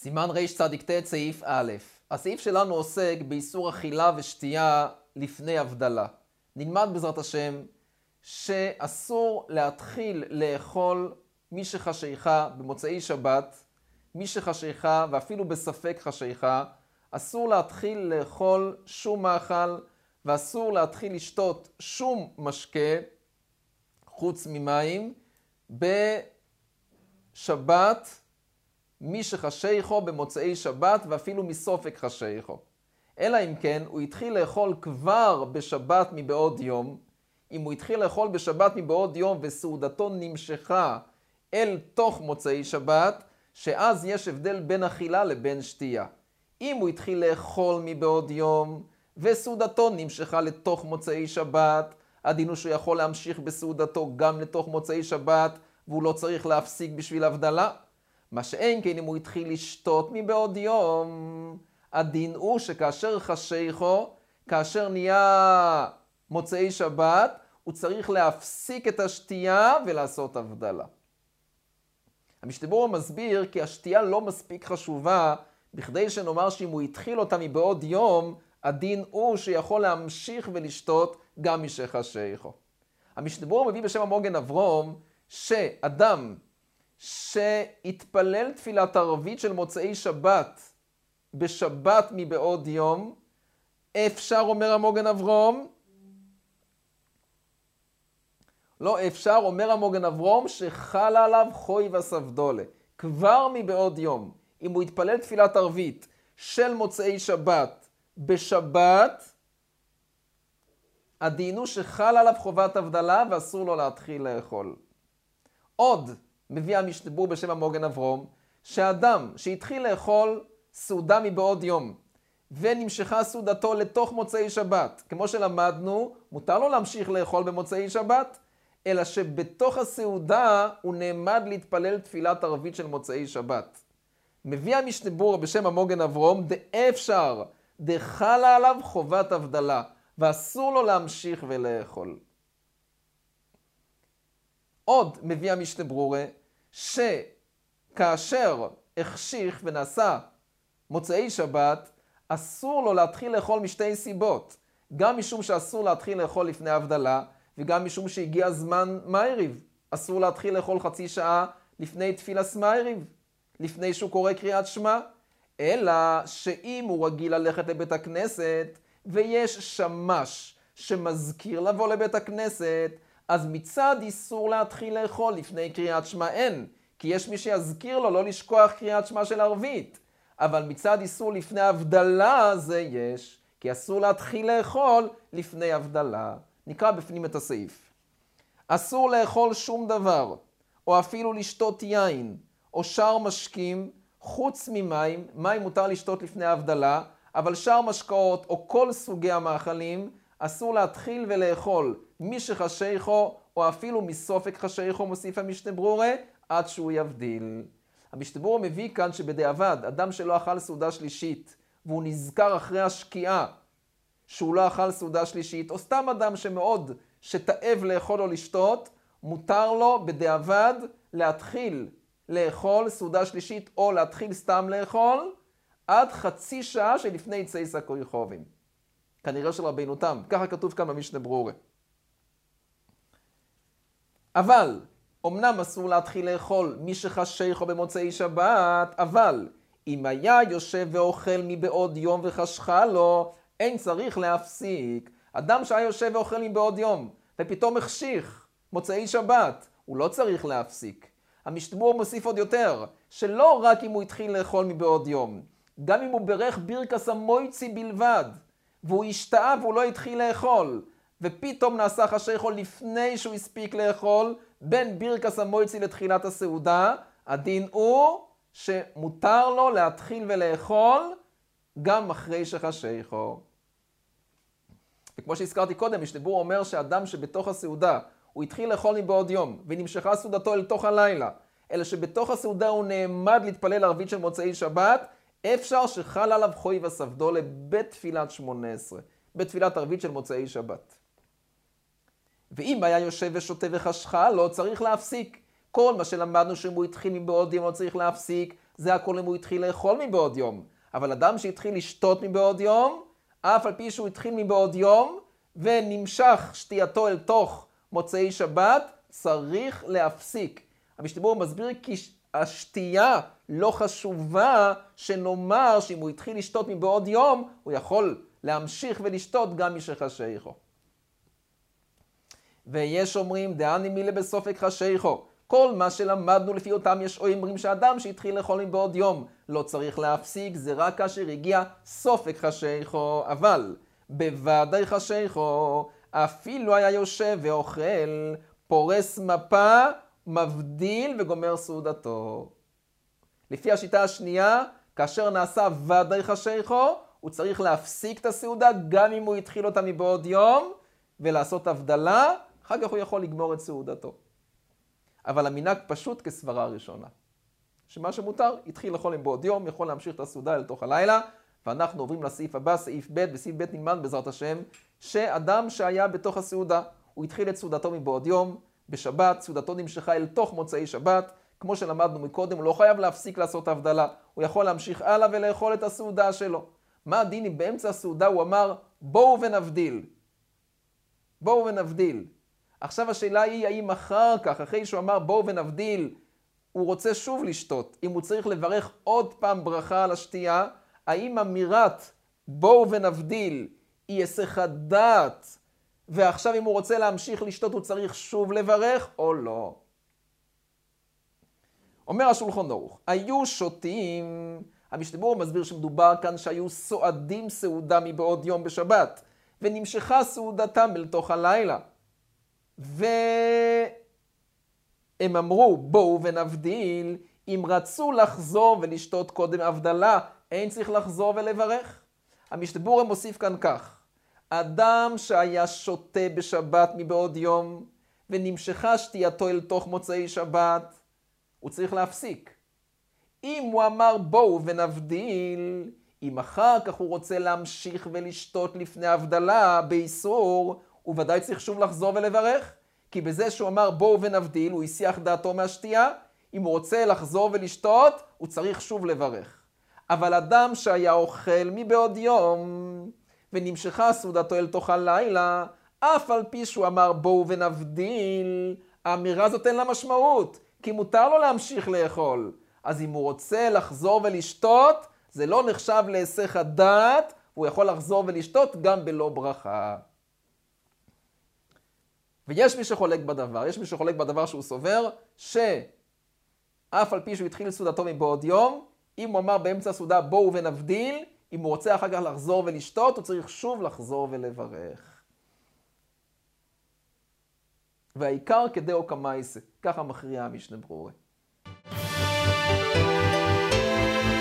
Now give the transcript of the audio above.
סימן רצ"ט סעיף א'. הסעיף שלנו עוסק באיסור אכילה ושתייה לפני הבדלה. נלמד בעזרת השם שאסור להתחיל לאכול מי שחשיכה במוצאי שבת, מי שחשיכה ואפילו בספק חשיכה, אסור להתחיל לאכול שום מאכל ואסור להתחיל לשתות שום משקה חוץ ממים בשבת, מי שחשיכו במוצאי שבת ואפילו מסופק חשיכו. אלא אם כן הוא התחיל לאכול כבר בשבת מבעוד יום. אם הוא התחיל לאכול בשבת מבעוד יום וסעודתו נמשכה אל תוך מוצאי שבת, שאז יש הבדל בין אכילה לבין שתייה. אם הוא התחיל לאכול מבעוד יום וסעודתו נמשכה לתוך מוצאי שבת, הדין הוא שהוא יכול להמשיך בסעודתו גם לתוך מוצאי שבת והוא לא צריך להפסיק בשביל הבדלה. מה שאין כן אם הוא התחיל לשתות מבעוד יום, הדין הוא שכאשר חשיכו, כאשר נהיה מוצאי שבת, הוא צריך להפסיק את השתייה ולעשות הבדלה. המשנה ברורה מסביר כי השתייה לא מספיק חשובה, בכדי שנאמר שאם הוא התחיל אותה מבעוד יום, הדין הוא שיכול להמשיך ולשתות גם משחשיכו. המשנה ברורה מביא בשם המוגן אברום שאדם שהתפלל תפילת ערבית של מוצאי שבת בשבת מבעוד יום, אפשר, אומר המוגן אברום? לא אפשר, אומר המוגן אברום, שחל עליו חוי וסבדולה. כבר מבעוד יום, אם הוא התפלל תפילת ערבית של מוצאי שבת בשבת, הדין הוא שחל עליו חובת הבדלה ואסור לו להתחיל לאכול. עוד מביא המשנה ברורה בשם המוגן אברום, שאדם שהתחיל לאכול סעודה מבעוד יום, ונמשכה סעודתו לתוך מוצאי שבת, כמו שלמדנו, מותר לו להמשיך לאכול במוצאי שבת, אלא שבתוך הסעודה הוא נעמד להתפלל תפילת ערבית של מוצאי שבת. מביא המשנה ברורה בשם המוגן אברום, דאפשר, דחלה עליו חובת הבדלה, ואסור לו להמשיך ולאכול. עוד מביא המשנה ברורה, שכאשר החשיך ונעשה מוצאי שבת, אסור לו להתחיל לאכול משתי סיבות. גם משום שאסור להתחיל לאכול לפני הבדלה, וגם משום שהגיע זמן מעריב. אסור להתחיל לאכול חצי שעה לפני תפילת מעריב, לפני שהוא קורא קריאת שמע. אלא שאם הוא רגיל ללכת לבית הכנסת, ויש שמש שמזכיר לבוא לבית הכנסת, אז מצד איסור להתחיל לאכול לפני קריאת שמע אין. כי יש מי שיזכיר לו לא לשכוח קריאת שמע של ערבית. אבל מצד איסור לפני הבדלה זה יש, כי אסור להתחיל לאכול לפני הבדלה. נקרא בפנים את הסעיף. אסור לאכול שום דבר, או אפילו לשתות יין, או שאר משקים, חוץ ממים. מים מותר לשתות לפני ההבדלה, אבל שאר משקאות, או כל סוגי המאכלים, אסור להתחיל ולאכול מי שחשיכו, או אפילו מסופק חשיכו, מוסיף המשנה ברורה, עד שהוא יבדיל. המשנה ברורה מביא כאן שבדיעבד, אדם שלא אכל סעודה שלישית, והוא נזכר אחרי השקיעה, שהוא לא אכל סעודה שלישית, או סתם אדם שמאוד שתאב לאכול או לשתות, מותר לו בדיעבד להתחיל לאכול סעודה שלישית, או להתחיל סתם לאכול, עד חצי שעה שלפני צייסא כריכובים. כנראה של רבינו תם, ככה כתוב כאן במשנה ברורה. אבל, אמנם אסור להתחיל לאכול מי שחשיכו במוצאי שבת, אבל אם היה יושב ואוכל מבעוד יום וחשכה לו, אין צריך להפסיק. אדם שהיה יושב ואוכל מבעוד יום, ופתאום החשיך מוצאי שבת, הוא לא צריך להפסיק. המשנה ברורה מוסיף עוד יותר, שלא רק אם הוא התחיל לאכול מבעוד יום, גם אם הוא ברך ברכס המויצי בלבד, והוא השתאה והוא לא התחיל לאכול, ופתאום נעשה חשיכו לפני שהוא הספיק לאכול, בין ברכס המויצי לתחילת הסעודה, הדין הוא שמותר לו להתחיל ולאכול גם אחרי שחשיכו. וכמו שהזכרתי קודם, משנה ברורה אומר שאדם שבתוך הסעודה הוא התחיל לאכול מבעוד יום ונמשכה סעודתו אל תוך הלילה, אלא שבתוך הסעודה הוא נעמד להתפלל ערבית של מוצאי שבת, אפשר שחל עליו חוי וסבדולה בתפילת 18, בתפילת ערבית של מוצאי שבת. ואם היה יושב ושותה וחשכה, לא צריך להפסיק. כל מה שלמדנו שאם הוא התחיל מבעוד יום לא צריך להפסיק, זה הכל אם הוא התחיל לאכול מבעוד יום. אבל אדם שהתחיל לשתות מבעוד יום, אף על פי שהוא התחיל מבעוד יום, ונמשך שתייתו אל תוך מוצאי שבת, צריך להפסיק. המשנה ברורה מסביר כי השתייה לא חשובה, שנאמר שאם הוא התחיל לשתות מבעוד יום, הוא יכול להמשיך ולשתות גם משחשייכו. ויש אומרים, דעני מילה בסופק חשייכו. כל מה שלמדנו לפי אותם יש אומרים שאדם שהתחיל לאכול מבעוד יום לא צריך להפסיק, זה רק כאשר הגיע סופק חשייכו. אבל בוודאי חשייכו, אפילו היה יושב ואוכל, פורס מפה, מבדיל וגומר סעודתו. לפי השיטה השנייה, כאשר נעשה ודאי חשייכו, הוא צריך להפסיק את הסעודה גם אם הוא התחיל אותה מבעוד יום, ולעשות הבדלה, אחר כך הוא יכול לגמור את סעודתו. אבל המנהג פשוט כסברה הראשונה. שמה שמותר, התחיל לאכול מבעוד יום, יכול להמשיך את הסעודה אל תוך הלילה, ואנחנו עוברים לסעיף הבא, סעיף ב', בסעיף ב' נלמד בעזרת השם, שאדם שהיה בתוך הסעודה, הוא התחיל את סעודתו מבעוד יום, בשבת, סעודתו נמשכה אל תוך מוצאי שבת, כמו שלמדנו מקודם, הוא לא חייב להפסיק לעשות הבדלה, הוא יכול להמשיך הלאה ולאכול את הסעודה שלו. מה הדין אם באמצע הסעודה הוא אמר, בואו ונבדיל. בואו ונבדיל. עכשיו השאלה היא, האם אחר כך, אחרי שהוא אמר בואו ונבדיל, הוא רוצה שוב לשתות. אם הוא צריך לברך עוד פעם ברכה על השתייה, האם אמירת בואו ונבדיל היא היסח הדעת, ועכשיו אם הוא רוצה להמשיך לשתות הוא צריך שוב לברך או לא? אומר השולחן ערוך, היו שותים, המשנה ברורה מסביר שמדובר כאן שהיו סועדים סעודה מבעוד יום בשבת, ונמשכה סעודתם אל תוך הלילה. והם אמרו, בואו ונבדיל, אם רצו לחזור ולשתות קודם הבדלה, אין צריך לחזור ולברך. המשנה ברורה מוסיף כאן כך, אדם שהיה שותה בשבת מבעוד יום, ונמשכה שתייתו אל תוך מוצאי שבת, הוא צריך להפסיק. אם הוא אמר בואו ונבדיל, אם אחר כך הוא רוצה להמשיך ולשתות לפני הבדלה באיסור, הוא ודאי צריך שוב לחזור ולברך. כי בזה שהוא אמר בואו ונבדיל, הוא הסיח דעתו מהשתייה. אם הוא רוצה לחזור ולשתות, הוא צריך שוב לברך. אבל אדם שהיה אוכל מבעוד יום, ונמשכה סעודתו אל תוך הלילה, אף על פי שהוא אמר בואו ונבדיל, האמירה הזאת אין לה משמעות, כי מותר לו להמשיך לאכול. אז אם הוא רוצה לחזור ולשתות, זה לא נחשב להיסח הדעת, הוא יכול לחזור ולשתות גם בלא ברכה. ויש מי שחולק בדבר, יש מי שחולק בדבר שהוא סובר, שאף על פי שהוא התחיל סעודתו מבעוד יום, אם הוא אמר באמצע הסעודה בואו ונבדיל, אם הוא רוצה אחר כך לחזור ולשתות, הוא צריך שוב לחזור ולברך. והעיקר כדאו קמייסה, ככה מכריע המשנה ברורה.